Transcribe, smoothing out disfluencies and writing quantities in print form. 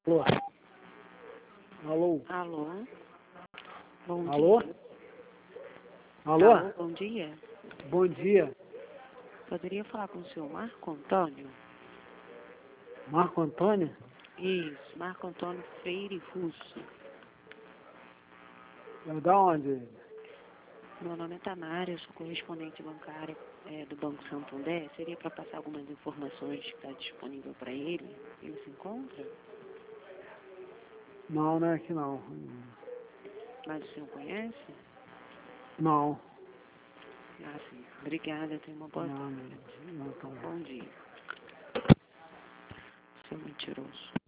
Alô? Alô? Alô? Bom Alô? dia. Alô? Alô, bom dia. Bom dia. Poderia falar com o senhor Marco Antônio? Marco Antônio? Isso, Marco Antônio Freire Russo. É da onde? Meu nome é Tamara, eu sou correspondente bancária do Banco Santander. Seria para passar algumas informações que está disponível para ele? Ele se encontra? Não, não é aqui não. Mas o senhor conhece? Não. Ah, sim. Obrigada, tenha uma boa Não, tarde. não, tá bom. Bom dia. Seu mentiroso.